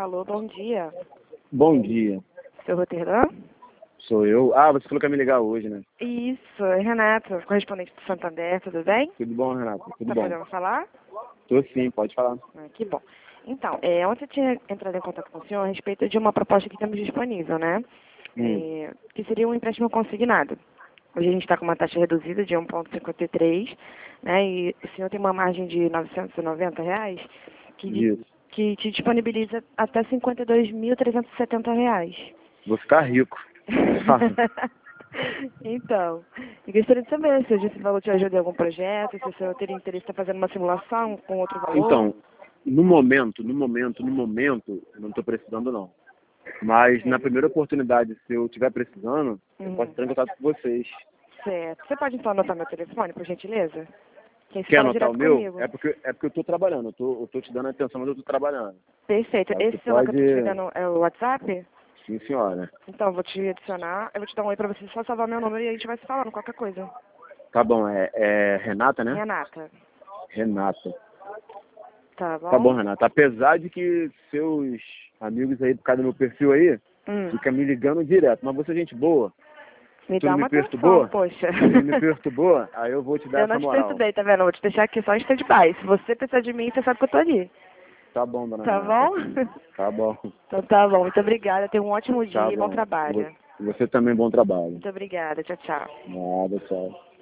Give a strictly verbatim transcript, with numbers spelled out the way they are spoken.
Alô, bom dia. Bom dia. Seu Roterdã? Sou eu. Ah, você falou que ia me ligar hoje, né? Isso, é Renata, correspondente do Santander, tudo bem? Tudo bom, Renata? Tudo Tá bom? podendo falar? Tô sim, pode falar. Ah, que bom. Então, é, ontem eu tinha entrado em contato com o senhor a respeito de uma proposta que temos disponível, né? Hum. É, que seria um empréstimo consignado. Hoje a gente está com uma taxa reduzida de um vírgula cinquenta e três, né? E o senhor tem uma margem de novecentos e noventa reais que, Isso. que te disponibiliza até cinquenta e dois mil trezentos e setenta reais. Vou ficar rico. Então, eu gostaria de saber se esse valor te ajuda em algum projeto, se o senhor teria interesse em estar fazendo uma simulação com outro valor. Então, no momento, no momento, no momento, eu não estou precisando não. Mas na primeira oportunidade, se eu estiver precisando, eu Uhum. posso entrar em contato com vocês. Certo. Você pode então anotar meu telefone, por gentileza? Que aí você Quer fala anotar o direto meu? comigo. É porque, é porque eu estou trabalhando. Eu tô, eu tô te dando atenção, mas eu estou trabalhando. Perfeito. Tá? Esse Você celular que eu tô te pode... ligando é o WhatsApp? Sim, senhora. Então, eu vou te adicionar, eu vou te dar um oi pra você, só salvar meu número e a gente vai se falando, qualquer coisa. Tá bom, é, é Renata, né? Renata. Renata. Tá bom? Tá bom, Renata. Apesar de que seus amigos aí, por causa do meu perfil aí, Hum. fica me ligando direto. Mas você é gente boa. Me Tu dá não me uma atenção, perturbou? poxa. Tu não me perturbou? Aí eu vou te dar Eu essa não te moral. perturbei, tá vendo? Eu vou te deixar aqui só em stand-by. Se você precisar de mim, você sabe que eu tô ali. Tá bom, dona Tá Renata. bom? Tá bom. Então tá bom, muito obrigada. Tenha um ótimo dia Tá e bom bom. trabalho. Você também, bom trabalho. Muito obrigada. Tchau, tchau. Nada, tchau.